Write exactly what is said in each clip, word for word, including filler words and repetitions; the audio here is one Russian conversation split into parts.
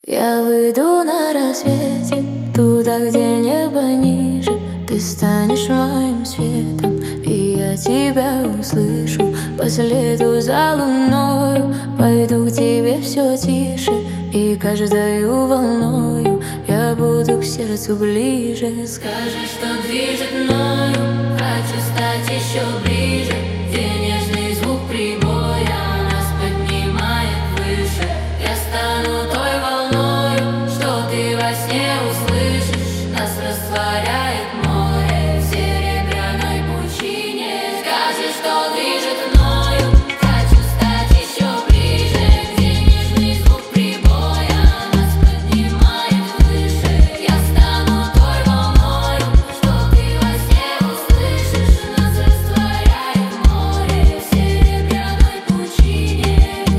Я выйду на рассвете, туда, где небо ниже. Ты станешь моим светом, и я тебя услышу. По следу за луною пойду к тебе все тише, и каждою волною я буду к сердцу ближе. Скажи, что движет мною, хочу стать еще ближе, где нежный звук прибоя нас поднимает выше. Я стану той волною, что ты во сне услышишь. Нас растворяет море в серебряной пучине. Скажи, что движет мною, хочу стать еще ближе, где нежный звук прибоя нас поднимает выше. Я стану той волною, что ты во сне услышишь. Нас растворяет море в серебряной пучине.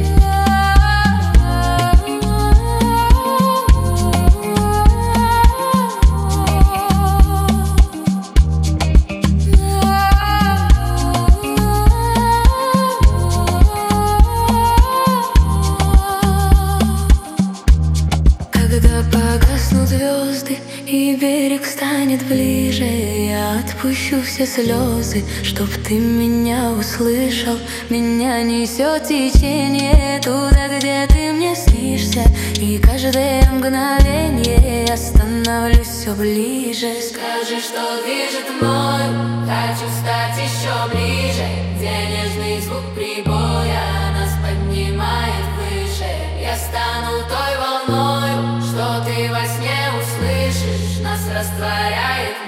Когда погаснут звезды и берег станет ближе, я отпущу все слезы, чтоб ты меня услышал. Меня несет течение туда, где ты мне снишься, и каждое мгновение я становлюсь все ближе. Скажи, что движет мною, хочу стать еще ближе, где нежный звук прибоя нас поднимает выше. Я стану той волною, что ты во сне услышишь. Нас растворяет